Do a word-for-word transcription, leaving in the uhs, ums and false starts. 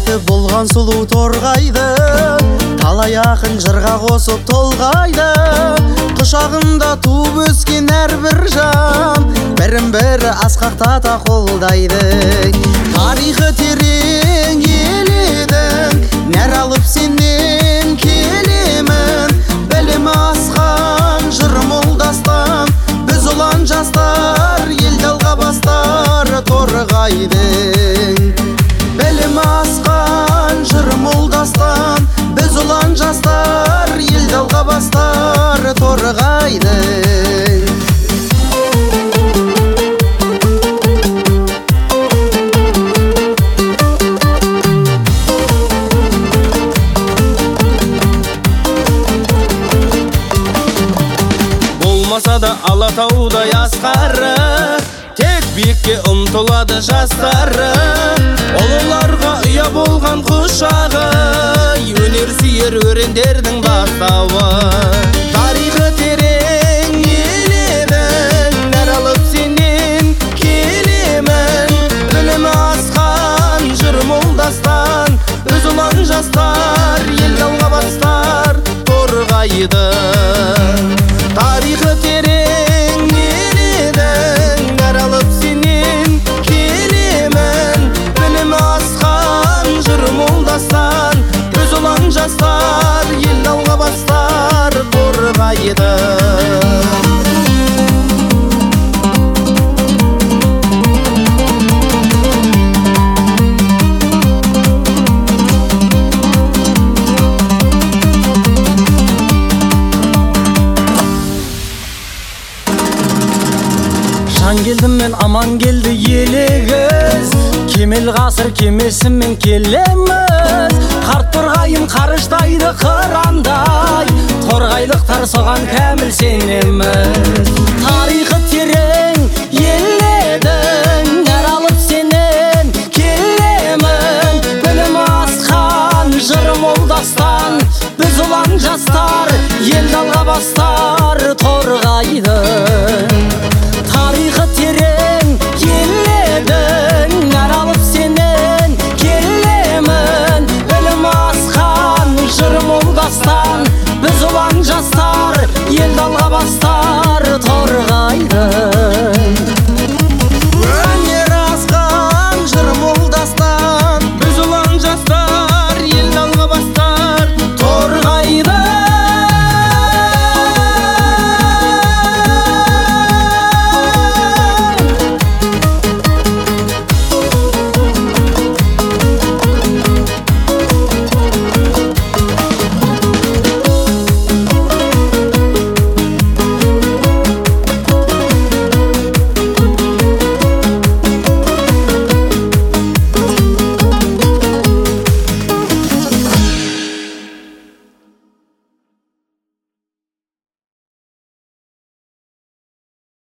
бейіті болған сұлу торғайды, талай ақын жырға қосып толғайды. Құшағында туып өскен әрбір жан, бірін бірі асқақтата қолдайды. Тарихы терең ел едің, нәр алып сенен келемін. Білімі асқан жыр мол дастан, біз ұлан жастар елді алға бастар торғайдың. Білімі асқан жыр мол дастан, біз ұлан жастар елді алға бастар торғайдың. Болмаса да Алатаудай асқары, тек биікке ұмтылады жастары. Ұлыларға ұя болған құшағы, өнер сүйер өрендердің бастауы. Тарихы терең ел едің, нәр алып сенен келемін. Білімі асқан жыр мол дастан, біз ұлан жастар елді алға бастар торғайды. Тарихы терең ел едің, нәр алып сенен келемін. Білімі асқан жыр мол дастан, біз ұлан жастар ел алға бастар торғайды. Жан келдім мен аман келді елегіз, кемел ғасыр кемесімен келеміз. Қарт торғайым қарыштайды қырандай, торғайлықтар соған кәміл сенеміз. Тарихы терең ел едің, нәр алып сенен келемін. Білімі асқан жыр мол дастан, біз ұлан жастар елді алға бастар торғайды.